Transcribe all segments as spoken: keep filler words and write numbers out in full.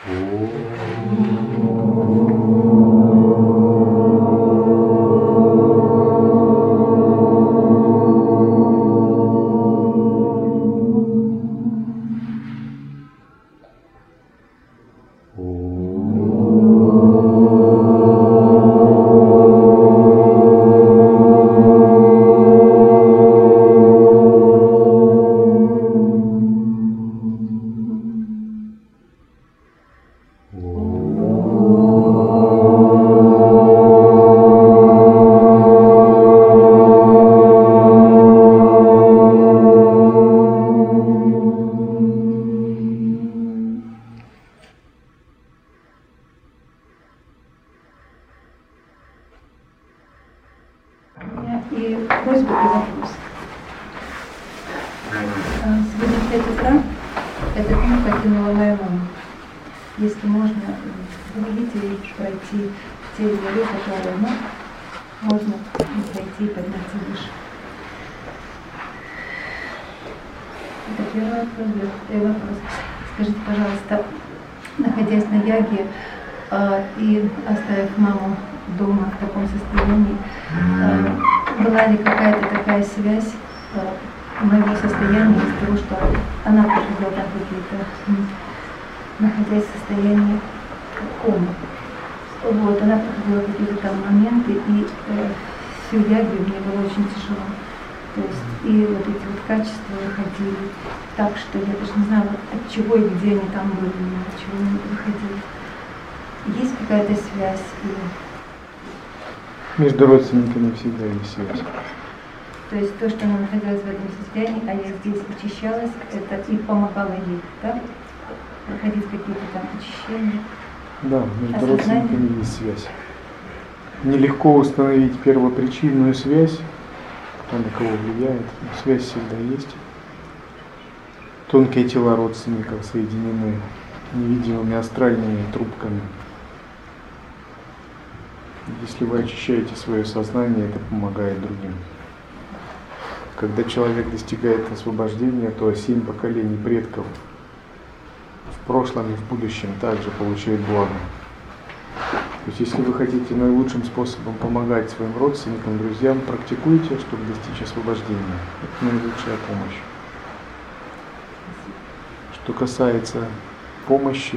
И просьба и вопрос. Сегодня в пять утра эта книга покинула мою маму. Если можно, помогите ей пройти те дверь, которые ну, можно пройти и подняться выше. Это первый вопрос. Второй вопрос. Скажите, пожалуйста, находясь на яге э, и оставив маму дома в таком состоянии, э, была ли какая-то такая связь э, моего состояния из того, что она проходила там какие-то, находясь в состоянии комы. Вот, она проходила какие-то там моменты, и э, всю ягу мне было очень тяжело. То есть и вот эти вот качества выходили так, что я даже не знала, от чего и где они там были, от чего они выходили. Есть какая-то связь? Между родственниками всегда есть связь. То есть то, что она находилась в этом состоянии, а я здесь очищалась, это и помогало ей, да? Проходить какие-то там очищения. Да, между Осознание. родственниками есть связь. Нелегко установить первопричинную связь, кто на кого влияет, но связь всегда есть. Тонкие тела родственников соединены невидимыми астральными трубками. Если вы очищаете свое сознание, это помогает другим. Когда человек достигает освобождения, то семь поколений предков в прошлом и в будущем также получают благо. То есть, если вы хотите наилучшим способом помогать своим родственникам, друзьям, практикуйте, чтобы достичь освобождения. Это наилучшая помощь. Что касается помощи,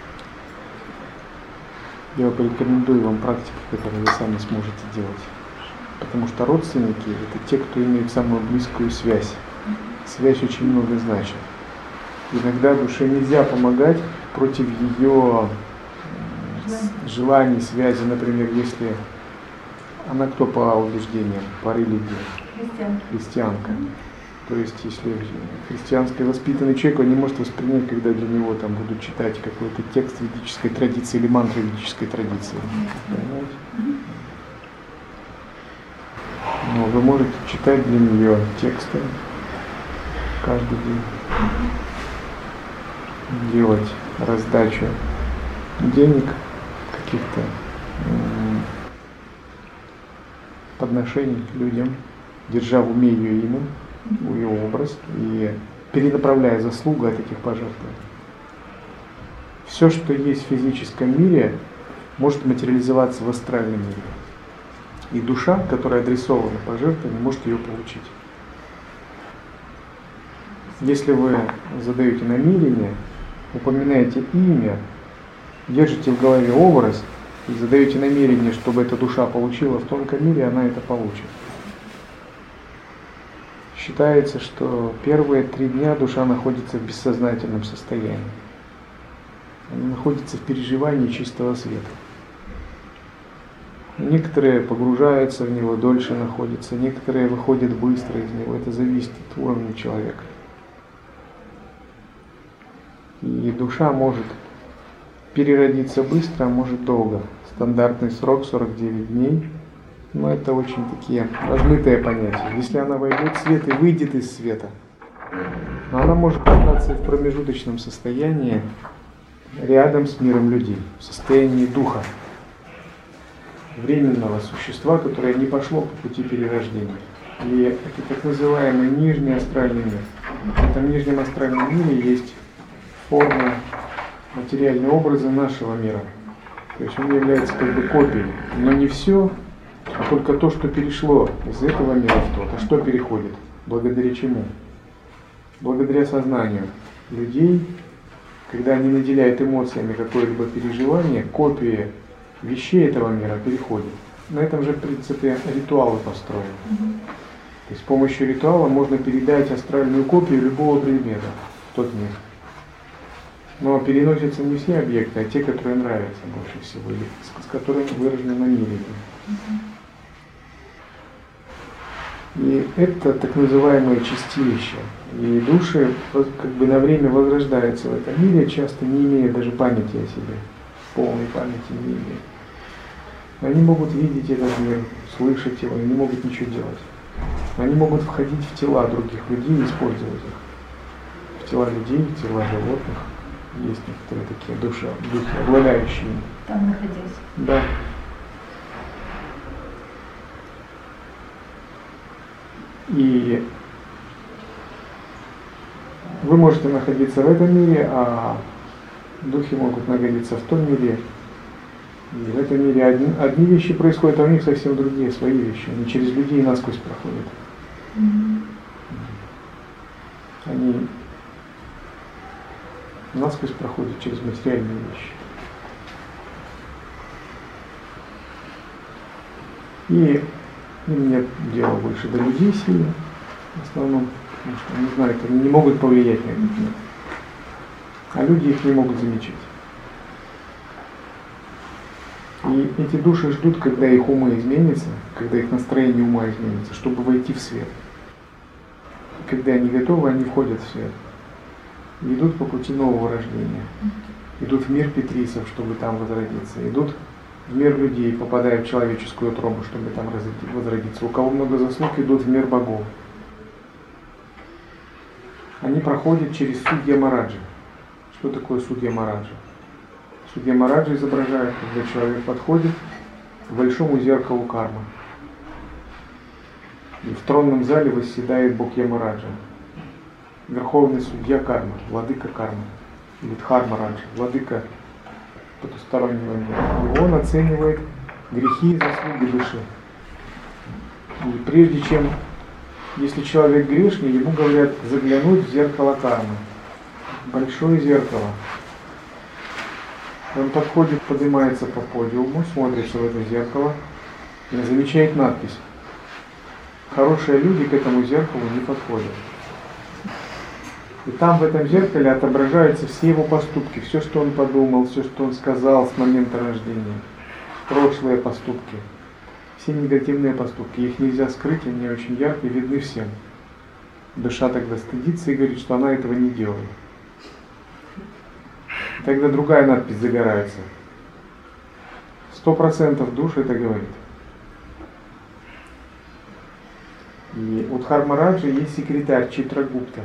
я порекомендую вам практики, которые вы сами сможете делать. Потому что родственники – это те, кто имеет самую близкую связь. Связь очень много значит. Иногда душе нельзя помогать против ее желаний, связи. Например, если она кто по убеждениям, по религии? Христианка. Христианка. То есть, если христианский воспитанный человек, он не может воспринять, когда для него там будут читать какой-то текст ведической традиции или мантры ведической традиции. Понимаете? Но вы можете читать для нее тексты каждый день, делать раздачу денег, каких-то подношений людям, держа в уме ее имя, ее образ и перенаправляя заслугу от этих пожертвований. Все, что есть в физическом мире, может материализоваться в астральном мире. И душа, которая адресована пожертвованию, может ее получить. Если вы задаете намерение, упоминаете имя, держите в голове образ и задаете намерение, чтобы эта душа получила в тонком мире, она это получит. Считается, что первые три дня душа находится в бессознательном состоянии. Она находится в переживании чистого света. Некоторые погружаются в него, дольше находятся, некоторые выходят быстро из него. Это зависит от уровня человека. И душа может переродиться быстро, а может долго. Стандартный срок сорок девять дней. Но это очень такие размытые понятия. Если она войдет в свет и выйдет из света, но она может остаться в промежуточном состоянии рядом с миром людей, в состоянии духа, временного существа, которое не пошло по пути перерождения. И это так называемый нижний астральный мир. В этом нижнем астральном мире есть форма материальные образы нашего мира. То есть он является как бы копией, но не все, а только то, что перешло из этого мира в тот. А что переходит? Благодаря чему? Благодаря сознанию людей, когда они наделяют эмоциями какое-либо переживание, копии вещей этого мира переходят. На этом же принципе ритуалы построены. То есть с помощью ритуала можно передать астральную копию любого предмета в тот мир. Но переносятся не все объекты, а те, которые нравятся больше всего, или с которыми выражено намерение. И это так называемые чистилища. И души как бы на время возрождаются в этом мире, часто не имея даже памяти о себе, полной памяти не имея. Они могут видеть этот мир, слышать его, они не могут ничего делать. Они могут входить в тела других людей и использовать их. В тела людей, в тела животных. Есть некоторые такие души, духи, обладающие. Там находясь. Да. И вы можете находиться в этом мире, а духи могут находиться в том мире. И в этом мире одни, одни вещи происходят, а у них совсем другие, свои вещи. Они через людей насквозь проходят. Mm-hmm. Они насквозь проходят через материальные вещи. И им нет дела больше до людей сильно, в основном, потому что они знают, они не могут повлиять на этот мир. А люди их не могут замечать. И эти души ждут, когда их умы изменятся, когда их настроение ума изменится, чтобы войти в свет. И когда они готовы, они входят в свет. И идут по пути нового рождения. Идут в мир петрисов, чтобы там возродиться. Идут в мир людей, попадая в человеческую утробу, чтобы там возродиться. У кого много заслуг, идут в мир богов. Они проходят через судья Мараджи. Что такое судья Мараджи? Судья Мараджи изображает, когда человек подходит к большому зеркалу кармы. И в тронном зале восседает Бог Ямараджа, верховный судья кармы, владыка кармы, или Дхармараджа, владыка потустороннего мира. И он оценивает грехи и заслуги души. И прежде чем, если человек грешный, ему говорят заглянуть в зеркало кармы, большое зеркало. Он подходит, поднимается по подиуму, смотрится в это зеркало и замечает надпись. Хорошие люди к этому зеркалу не подходят. И там в этом зеркале отображаются все его поступки, все, что он подумал, все, что он сказал с момента рождения, прошлые поступки, все негативные поступки. Их нельзя скрыть, они очень ярко видны всем. Душа тогда стыдится и говорит, что она этого не делает. Тогда другая надпись загорается. Сто процентов душ это говорит. И у Дхармараджа есть секретарь Читрагупта.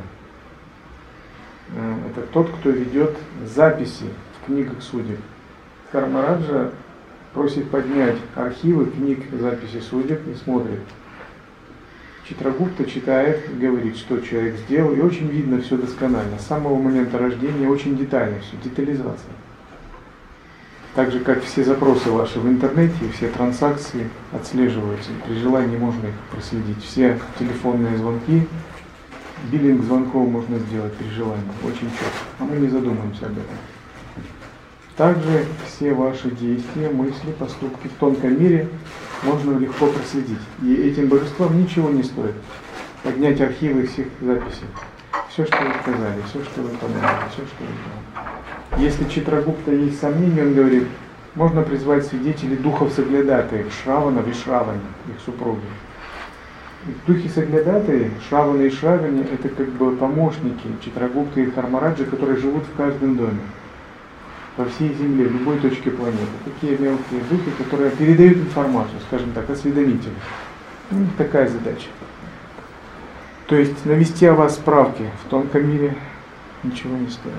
Это тот, кто ведет записи в книгах судеб. Дхармараджа просит поднять архивы книг записи судеб и смотрит. Читрагупта читает и говорит, что человек сделал, и очень видно все досконально. С самого момента рождения очень детально все, детализация. Так же, как все запросы ваши в интернете, все транзакции отслеживаются. При желании можно их проследить. Все телефонные звонки, биллинг звонков можно сделать при желании. Очень четко. А мы не задумаемся об этом. Также все ваши действия, мысли, поступки в тонком мире можно легко проследить. И этим божествам ничего не стоит поднять архивы всех записей. Все, что вы сказали, все, что вы подумали, все, что вы делали. Если Читрагупта есть сомнения, он говорит, можно призвать свидетелей духов Саглядатаев, Шравана и Шравани, их супруги. Духи Саглядатаи, Шравана и Шравани, это как бы помощники Читрагупты и Дхармараджи, которые живут в каждом доме. Во всей Земле, в любой точке планеты. Такие мелкие духи, которые передают информацию, скажем так, осведомители. У них такая задача. То есть навести о вас справки в тонком мире ничего не стоит.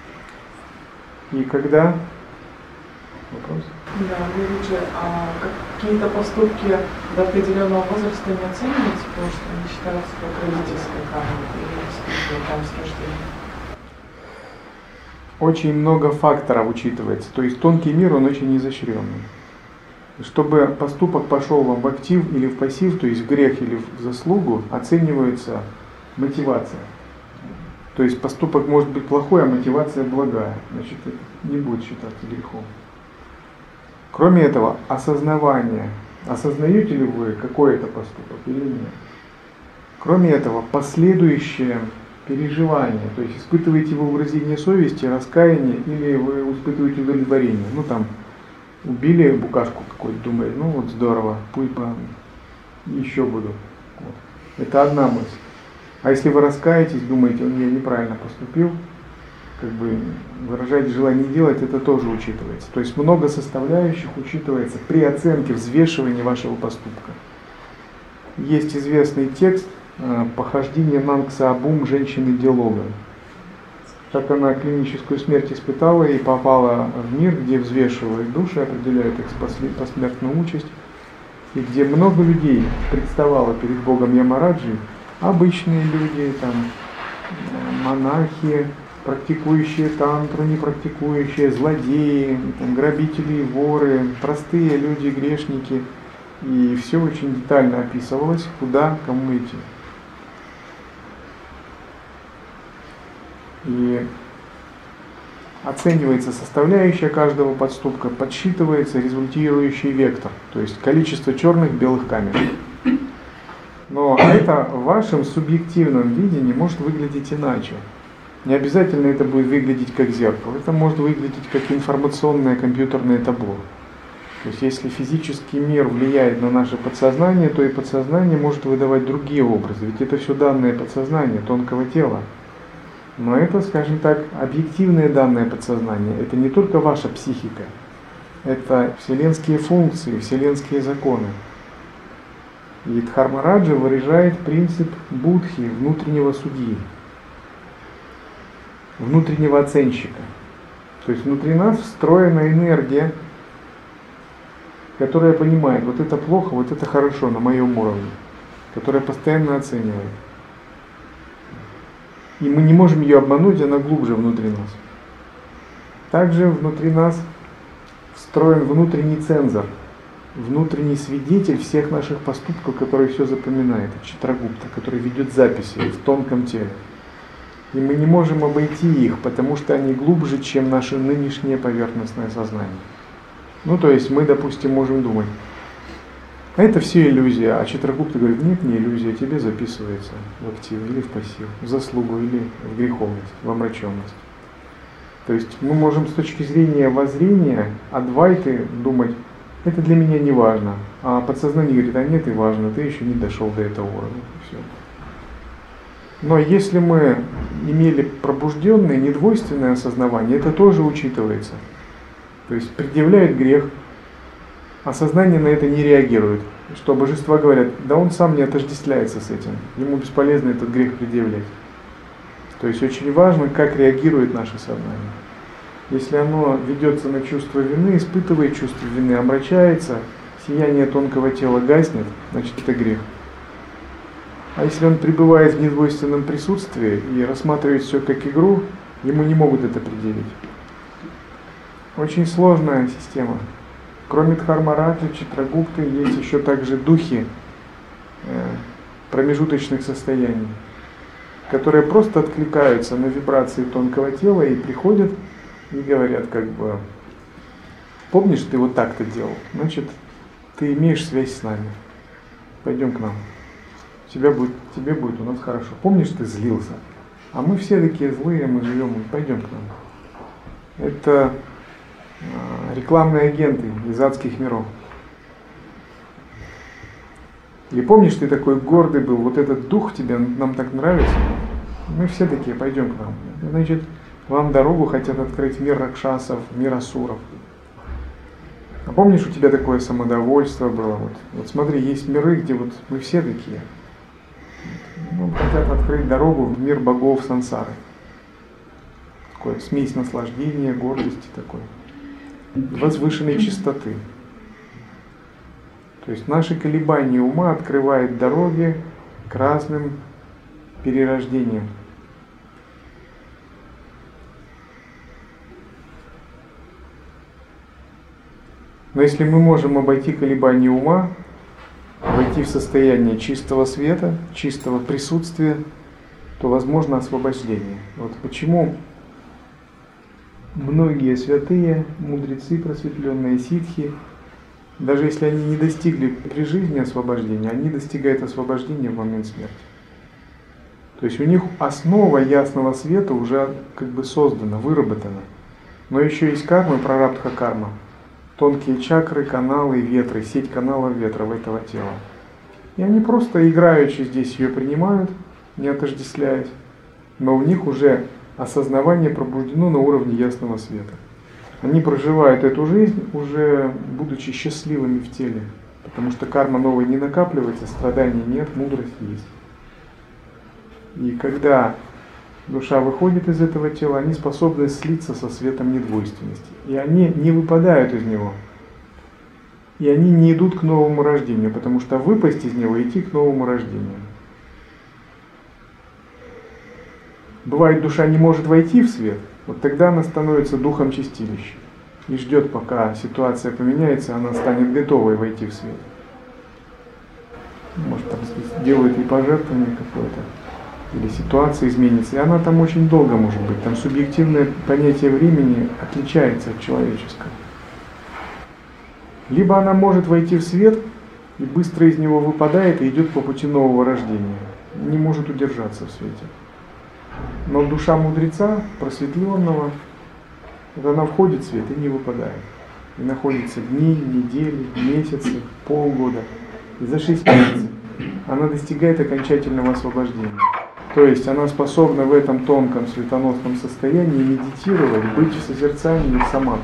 И когда... Вопрос? Да, вы лучше, а какие-то поступки до определенного возраста не оцениваете, потому что они считаются как родительской кармой или там с рождения? очень много факторов учитывается. То есть тонкий мир, он очень изощренный. Чтобы поступок пошел вам в актив или в пассив, то есть в грех или в заслугу, оценивается мотивация. То есть поступок может быть плохой, а мотивация благая. Значит, это не будет считаться грехом. Кроме этого, осознавание. Осознаете ли вы, какой это поступок или нет? Кроме этого, последующее переживание. То есть испытываете вы угрызение совести, раскаяние или вы испытываете удовлетворение. Ну там, убили букашку какую-то, думаете, ну вот здорово, пусть бы еще буду. Вот. Это одна мысль. А если вы раскаетесь, думаете, он я неправильно поступил, как бы выражаете желание делать, это тоже учитывается. То есть много составляющих учитывается при оценке, взвешивании вашего поступка. Есть известный текст «Похождение Нангса Абум женщины Делога». Как она клиническую смерть испытала и попала в мир, где взвешивают души, определяют их посмертную участь, и где много людей представало перед Богом Ямараджи, обычные люди, там, монахи, практикующие тантру, не практикующие, злодеи, там, грабители, воры, простые люди, грешники. И все очень детально описывалось, куда, кому идти. И оценивается составляющая каждого поступка, подсчитывается результирующий вектор, то есть количество черных белых камер. Но это в вашем субъективном видении может выглядеть иначе. Не обязательно это будет выглядеть как зеркало, это может выглядеть как информационное компьютерное табло. То есть если физический мир влияет на наше подсознание, то и подсознание может выдавать другие образы, ведь это все данные подсознания, тонкого тела. Но это, скажем так, объективные данные подсознания, это не только ваша психика, это вселенские функции, вселенские законы. И Дхармараджа выражает принцип будхи, внутреннего судьи, внутреннего оценщика. То есть внутри нас встроена энергия, которая понимает, вот это плохо, вот это хорошо на моем уровне, которая постоянно оценивает. И мы не можем ее обмануть, она глубже внутри нас. Также внутри нас встроен внутренний цензор, внутренний свидетель всех наших поступков, который все запоминает, Читрагупта, который ведет записи в тонком теле. И мы не можем обойти их, потому что они глубже, чем наше нынешнее поверхностное сознание. Ну, то есть мы, допустим, можем думать, а это все иллюзия, а Читрагупта говорит, нет, не иллюзия, тебе записывается в актив или в пассив, в заслугу или в греховность, в омраченность. То есть мы можем с точки зрения воззрения Адвайты думать, это для меня не важно, а подсознание говорит, а нет, и важно, ты еще не дошел до этого уровня. Все. Но если мы имели пробужденное, недвойственное осознавание, это тоже учитывается. То есть предъявляет грех, а сознание на это не реагирует. Что божества говорят, да он сам не отождествляется с этим, ему бесполезно этот грех предъявлять. То есть очень важно, как реагирует наше сознание. Если оно ведется на чувство вины, испытывает чувство вины, омрачается, сияние тонкого тела гаснет, значит это грех. А если он пребывает в недвойственном присутствии и рассматривает все как игру, ему не могут это предъявить. Очень сложная система. Кроме Дхармараджа, Читрагупты, есть еще также духи э, промежуточных состояний, которые просто откликаются на вибрации тонкого тела и приходят и говорят, как бы, помнишь, ты вот так-то делал, значит, ты имеешь связь с нами, пойдем к нам, тебе будет, тебе будет у нас хорошо. Помнишь, ты злился, а мы все такие злые, мы живем, пойдем к нам. Это рекламные агенты из адских миров. Или помнишь, ты такой гордый был, вот этот дух тебе нам так нравится, мы все такие, пойдем к нам. Значит, вам дорогу хотят открыть в мир ракшасов, в мир асуров. А помнишь, у тебя такое самодовольство было? Вот, вот смотри, есть миры, где вот мы все такие. Ну, хотят открыть дорогу в мир богов сансары. Такое смесь наслаждения, гордости такой. Возвышенной чистоты. То есть наши колебания ума открывают дороги к разным перерождениям. Но если мы можем обойти колебания ума, войти в состояние чистого света, чистого присутствия, то возможно освобождение. Вот почему многие святые, мудрецы, просветленные ситхи, даже если они не достигли при жизни освобождения, они достигают освобождения в момент смерти. То есть у них основа ясного света уже как бы создана, выработана. Но еще есть карма, прарабдха карма. Тонкие чакры, каналы, ветры, сеть каналов ветров этого тела. И они просто играючи здесь ее принимают, не отождествляясь, но у них уже осознавание пробуждено на уровне ясного света. Они проживают эту жизнь, уже будучи счастливыми в теле, потому что карма новая не накапливается, страданий нет, мудрость есть. И когда душа выходит из этого тела, они способны слиться со светом недвойственности. И они не выпадают из него. И они не идут к новому рождению, потому что выпасть из него – идти к новому рождению. Бывает, душа не может войти в свет, вот тогда она становится духом чистилища и ждет, пока ситуация поменяется, она станет готовой войти в свет. Может, там делает и пожертвование какое-то, или ситуация изменится, и она там очень долго может быть. Там субъективное понятие времени отличается от человеческого. Либо она может войти в свет и быстро из него выпадает и идет по пути нового рождения, не может удержаться в свете. Но душа мудреца, просветленного, вот она входит в свет и не выпадает. И находится дни, недели, месяцы, полгода. И за шесть месяцев она достигает окончательного освобождения. То есть она способна в этом тонком светоносном состоянии медитировать, быть в созерцании и самадхи.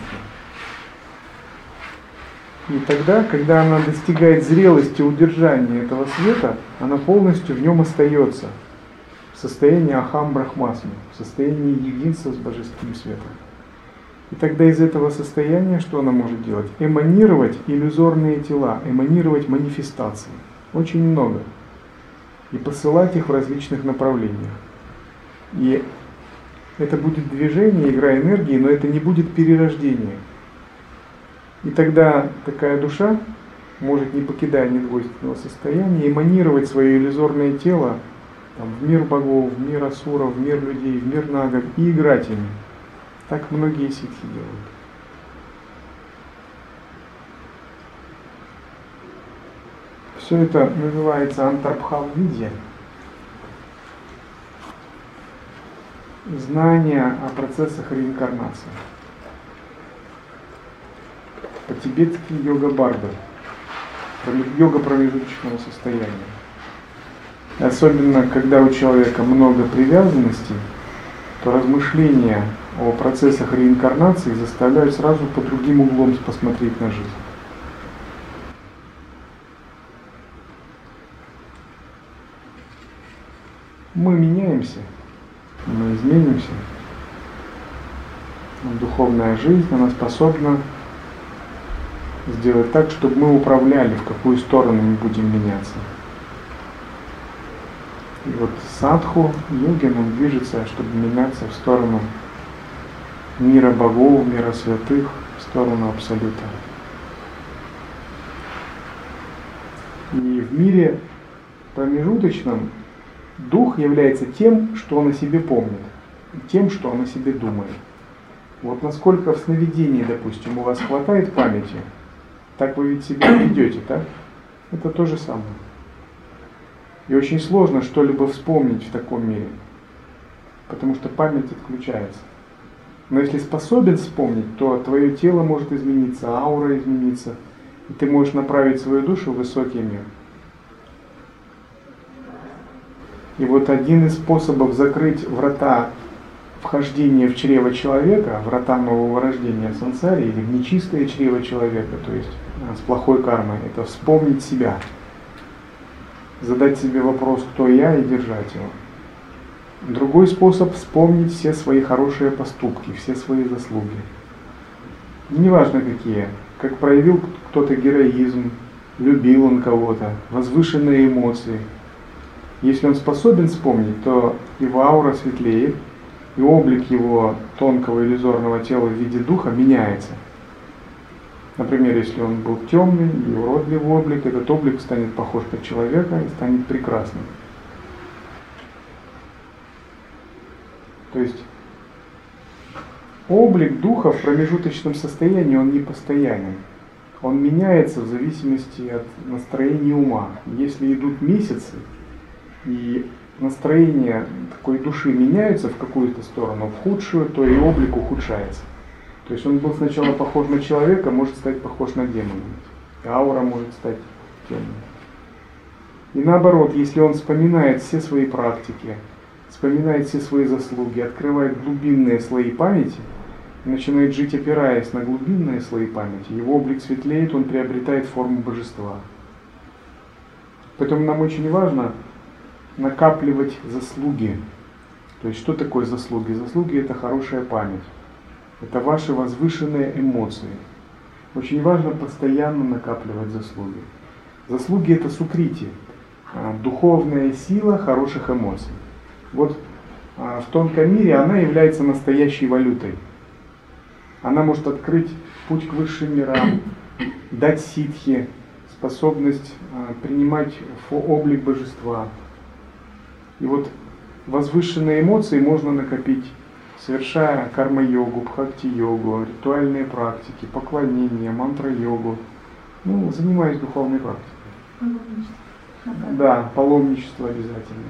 И тогда, когда она достигает зрелости удержания этого света, она полностью в нем остается. В состоянии ахам брахмасми, в состоянии единства с божественным светом. И тогда из этого состояния что она может делать? Эманировать иллюзорные тела, эманировать манифестации. Очень много. И посылать их в различных направлениях. И это будет движение, игра энергии, но это не будет перерождение. И тогда такая душа может, не покидая недвойственного состояния, эманировать свое иллюзорное тело там, в мир богов, в мир асуров, в мир людей, в мир нагов и играть ими. Так многие ситхи делают. Все это называется антарбхав-видья. Знание о процессах реинкарнации. По-тибетски йога-барда. Йога промежуточного состояния. Особенно, когда у человека много привязанностей, то размышления о процессах реинкарнации заставляют сразу по другим углом посмотреть на жизнь. Мы меняемся, мы изменимся. Духовная жизнь, она способна сделать так, чтобы мы управляли, в какую сторону мы будем меняться. И вот садху, йогин, он движется, чтобы меняться в сторону мира богов, мира святых, в сторону Абсолюта. И в мире промежуточном дух является тем, что он о себе помнит, тем, что он о себе думает. Вот насколько в сновидении, допустим, у вас хватает памяти, так вы ведь себя ведете, так? Это то же самое. И очень сложно что-либо вспомнить в таком мире, потому что память отключается. Но если способен вспомнить, то твое тело может измениться, аура измениться, и ты можешь направить свою душу в высокий мир. И вот один из способов закрыть врата вхождения в чрево человека, врата нового рождения в сансаре, или в нечистое чрево человека, то есть с плохой кармой, это вспомнить себя. Задать себе вопрос, кто я, и держать его. Другой способ — вспомнить все свои хорошие поступки, все свои заслуги. И неважно какие, как проявил кто-то героизм, любил он кого-то, возвышенные эмоции. Если он способен вспомнить, то его аура светлеет, и облик его тонкого иллюзорного тела в виде духа меняется. Например, если он был темный и уродливый облик, этот облик станет похож на человека и станет прекрасным. То есть облик духа в промежуточном состоянии, он не постоянен. Он меняется в зависимости от настроения ума. Если идут месяцы, и настроение такой души меняется в какую-то сторону, в худшую, то и облик ухудшается. То есть он был сначала похож на человека, может стать похож на демона. И аура может стать темной. И наоборот, если он вспоминает все свои практики, вспоминает все свои заслуги, открывает глубинные слои памяти, и начинает жить, опираясь на глубинные слои памяти, его облик светлеет, он приобретает форму божества. Поэтому нам очень важно накапливать заслуги. То есть что такое заслуги? Заслуги — это хорошая память. Это ваши возвышенные эмоции. Очень важно постоянно накапливать заслуги. Заслуги — это сукрити, духовная сила хороших эмоций. Вот в тонком мире она является настоящей валютой. Она может открыть путь к высшим мирам, дать ситхи, способность принимать облик божества. И вот возвышенные эмоции можно накопить, совершая карма-йогу, бхакти-йогу, ритуальные практики, поклонение, мантра-йогу, ну, занимаясь духовной практикой. Да, паломничество обязательно.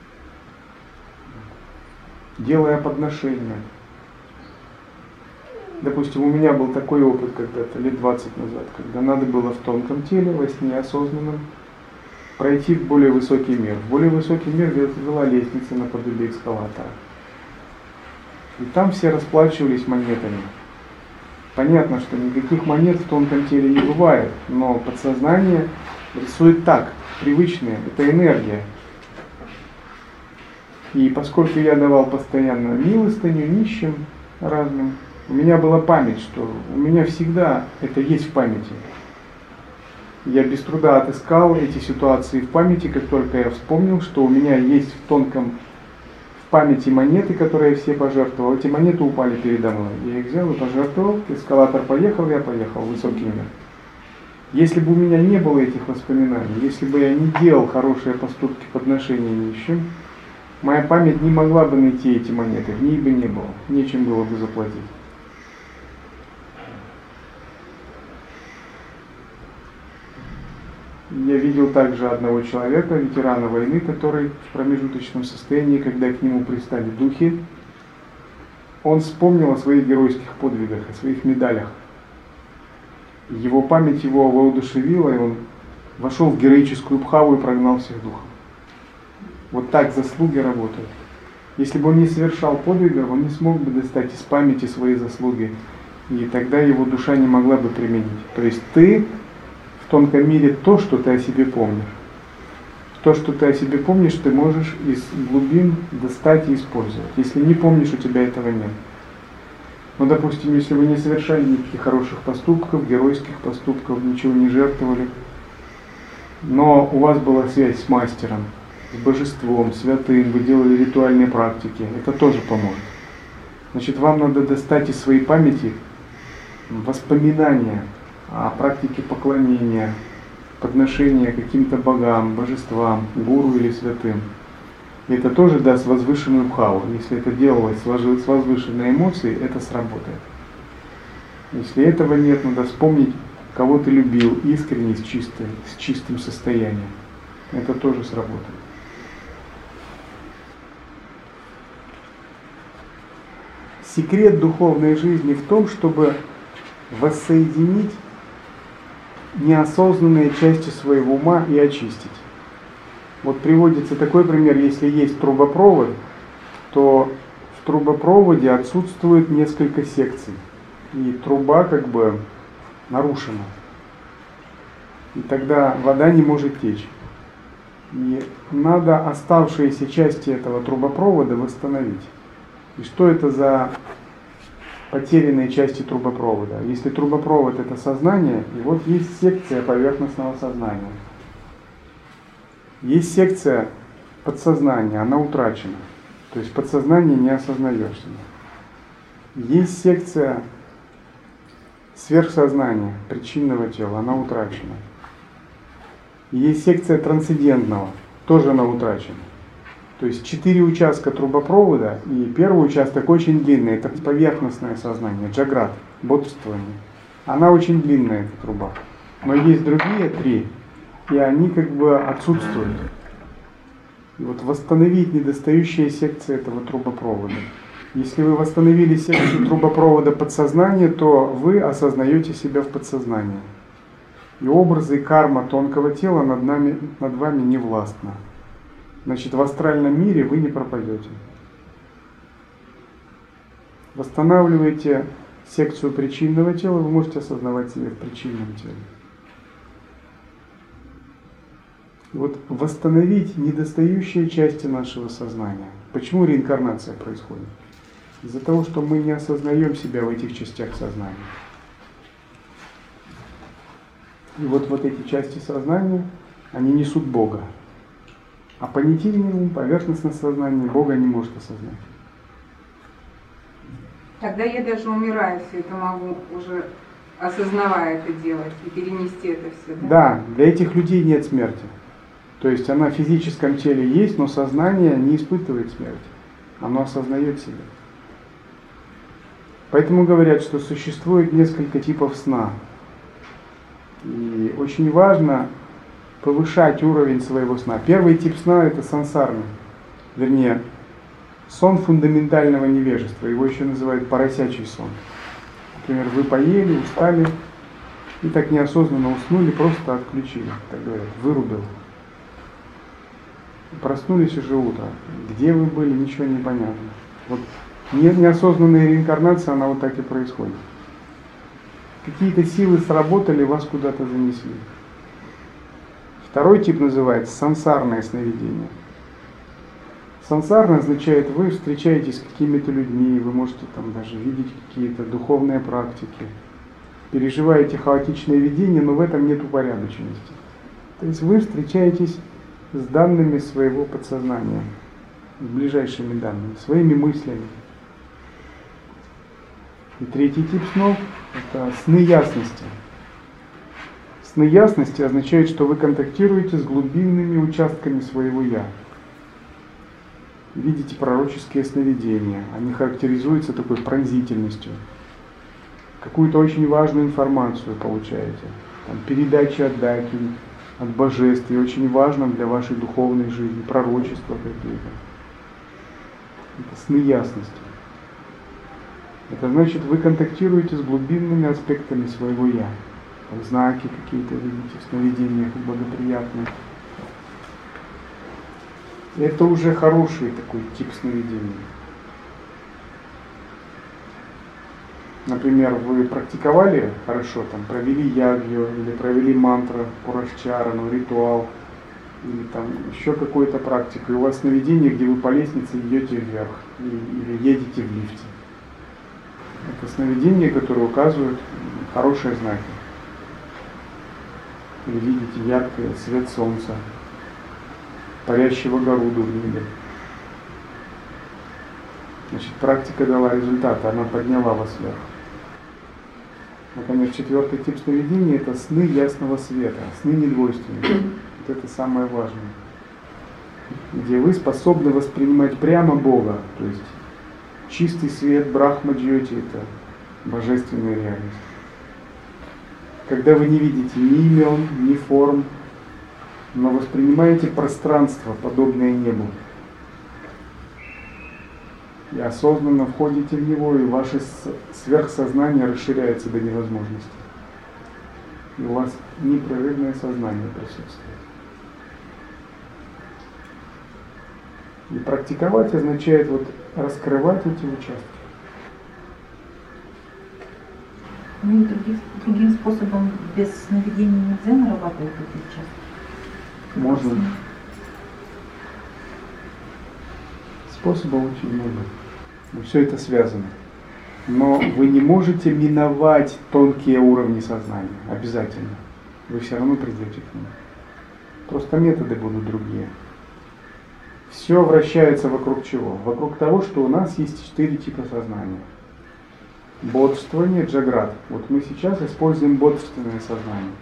Делая подношения. Допустим, у меня был такой опыт когда-то, лет двадцать назад, когда надо было в тонком теле, во сне осознанном, пройти в более высокий мир. В более высокий мир вела лестница наподобие эскалатора. И там все расплачивались монетами. Понятно, что никаких монет в тонком теле не бывает, но подсознание рисует так, привычное, это энергия. И поскольку я давал постоянно милостыню нищим разным, у меня была память, что у меня всегда это есть в памяти. Я без труда отыскал эти ситуации в памяти, как только я вспомнил, что у меня есть в тонком в памяти монеты, которые я все пожертвовал. Эти монеты упали передо мной. Я их взял и пожертвовал. Эскалатор поехал, я поехал в высокий мир. Если бы у меня не было этих воспоминаний, если бы я не делал хорошие поступки подношения нищим, моя память не могла бы найти эти монеты, в ней бы не было, нечем было бы заплатить. Я видел также одного человека, ветерана войны, который в промежуточном состоянии, когда к нему пристали духи, он вспомнил о своих геройских подвигах, о своих медалях. Его память его воодушевила, и он вошел в героическую бхаву и прогнал всех духов. Вот так заслуги работают. Если бы он не совершал подвигов, он не смог бы достать из памяти свои заслуги, и тогда его душа не могла бы применить. То есть ты в тонком мире то, что ты о себе помнишь. То, что ты о себе помнишь, ты можешь из глубин достать и использовать. Если не помнишь, у тебя этого нет. Ну, допустим, если вы не совершали никаких хороших поступков, геройских поступков, ничего не жертвовали, но у вас была связь с мастером, с божеством, святым, вы делали ритуальные практики, это тоже поможет. Значит, вам надо достать из своей памяти воспоминания о практике поклонения, подношения каким-то богам, божествам, гуру или святым. И это тоже даст возвышенную бхаву. Если это делалось с возвышенной эмоцией, это сработает. Если этого нет, надо вспомнить, кого ты любил искренне, с, чистой, с чистым состоянием. Это тоже сработает. Секрет духовной жизни в том, чтобы воссоединить неосознанные части своего ума и очистить. Вот приводится такой пример, если есть трубопровод, то в трубопроводе отсутствует несколько секций, и труба как бы нарушена. И тогда вода не может течь. И надо оставшиеся части этого трубопровода восстановить. И что это за потерянные части трубопровода? Если трубопровод — это сознание, и вот есть секция поверхностного сознания. Есть секция подсознания, она утрачена. То есть подсознание не осознаешься. Есть секция сверхсознания, причинного тела, она утрачена. И есть секция трансцендентного, тоже она утрачена. То есть четыре участка трубопровода, и первый участок очень длинный, это поверхностное сознание, джаграт, бодрствование. Она очень длинная, эта труба. Но есть другие три, и они как бы отсутствуют. И вот восстановить недостающие секции этого трубопровода. Если вы восстановили секцию трубопровода подсознания, то вы осознаете себя в подсознании. И образы и карма тонкого тела над, нами, над вами не властна. Значит, в астральном мире вы не пропадете. Восстанавливаете секцию причинного тела, вы можете осознавать себя в причинном теле. И вот восстановить недостающие части нашего сознания. Почему реинкарнация происходит? Из-за того, что мы не осознаем себя в этих частях сознания. И вот, вот эти части сознания, они несут Бога. А понятийный ум, поверхностное сознание Бога не может осознать. Тогда я даже умираю, все это могу уже, осознавая это делать и перенести это все. Да, да, для этих людей нет смерти. То есть она в физическом теле есть, но сознание не испытывает смерти. Оно осознает себя. Поэтому говорят, что существует несколько типов сна. И очень важно повышать уровень своего сна. Первый тип сна — это сансарный. Вернее, сон фундаментального невежества. Его еще называют поросячий сон. Например, вы поели, устали и так неосознанно уснули, просто отключили, так говорят, вырубил. Проснулись уже утро. Где вы были, ничего не понятно. Вот неосознанная реинкарнация, она вот так и происходит. Какие-то силы сработали, вас куда-то занесли. Второй тип называется сансарное сновидение. Сансарно означает, вы встречаетесь с какими-то людьми, вы можете там даже видеть какие-то духовные практики, переживаете хаотичное видение, но в этом нет упорядоченности. То есть вы встречаетесь с данными своего подсознания, с ближайшими данными, своими мыслями. И третий тип снов – это сны ясности. Сны ясности означают, что вы контактируете с глубинными участками своего «я». Видите пророческие сновидения, они характеризуются такой пронзительностью. Какую-то очень важную информацию получаете, там, передачи от даки, от божеств, и очень важно для вашей духовной жизни, пророчества какие-то. Это сны ясности. Это значит, вы контактируете с глубинными аспектами своего «я». Там знаки какие-то видите в сновидениях благоприятные. Это уже хороший такой тип сновидений. Например, вы практиковали хорошо, там, провели ягью, или провели мантру, пурашчарану, ритуал, или там еще какую-то практику, и у вас сновидение, где вы по лестнице идете вверх, или едете в лифте. Это сновидения, которые указывают хорошие знаки. Или видите яркий свет солнца, парящего Горуду в небе. Значит, практика дала результат, она подняла вас вверх. Наконец, четвертый тип сновидения – это сны ясного света, сны недвойственные. Вот это самое важное. Где вы способны воспринимать прямо Бога, то есть чистый свет Брахма-джьоти – это божественная реальность. Когда вы не видите ни имен, ни форм, но воспринимаете пространство, подобное небу. И осознанно входите в него, и ваше сверхсознание расширяется до невозможности. И у вас непрерывное сознание присутствует. И практиковать означает вот раскрывать эти участки. Ну и другим, другим способом без сновидений нельзя нарабатывать эти участки? Можно. Способов очень много. Все это связано. Но вы не можете миновать тонкие уровни сознания. Обязательно. Вы все равно придете к ним. Просто методы будут другие. Все вращается вокруг чего? Вокруг того, что у нас есть четыре типа сознания. бодрствование, джаграт. Вот мы сейчас используем бодрственное сознание.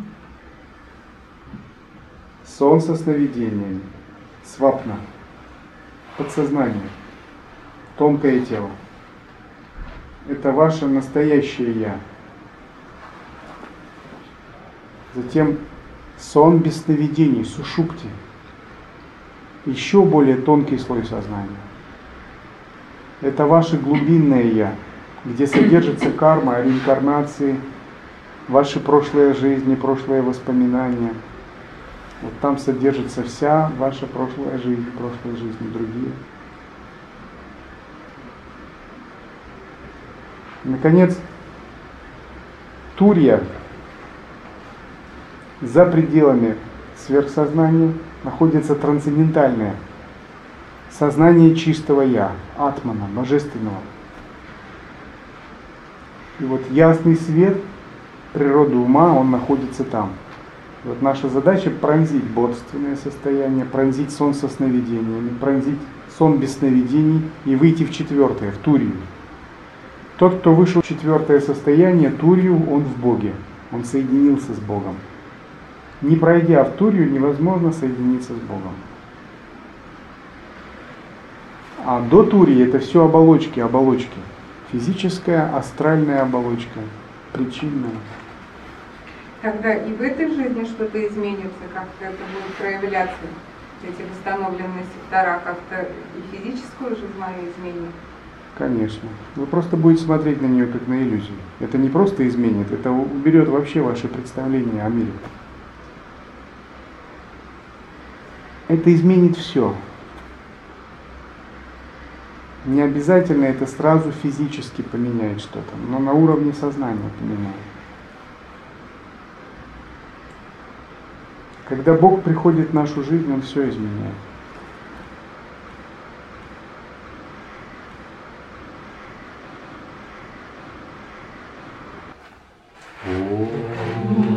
Сон со сновидениями, свапна, подсознание, тонкое тело. Это ваше настоящее Я. Затем сон без сновидений, сушупти. Еще более тонкий слой сознания. Это ваше глубинное Я, где содержится карма, реинкарнации, ваши прошлые жизни, прошлые воспоминания. Вот там содержится вся ваша прошлая жизнь, прошлые жизни другие. Наконец, турья за пределами сверхсознания находится трансцендентальное сознание чистого Я, атмана, божественного. И вот ясный свет природы ума, он находится там. И вот наша задача пронзить бодрственное состояние, пронзить сон со сновидениями, пронзить сон без сновидений и выйти в четвертое, в турью. Тот, кто вышел в четвертое состояние, турью, он в Боге, он соединился с Богом. Не пройдя в турью, невозможно соединиться с Богом. А до турии это все оболочки, оболочки. Физическая, астральная оболочка, причинная. Тогда и в этой жизни что-то изменится, как-то это будет проявляться, эти восстановленные сектора, как-то и физическую жизнь мою изменит. Конечно. Вы просто будете смотреть на нее как на иллюзию. Это не просто изменит, это уберет вообще ваше представление о мире. Это изменит все. Не обязательно это сразу физически поменяет что-то, но на уровне сознания поменяет. Когда Бог приходит в нашу жизнь, Он все изменяет. О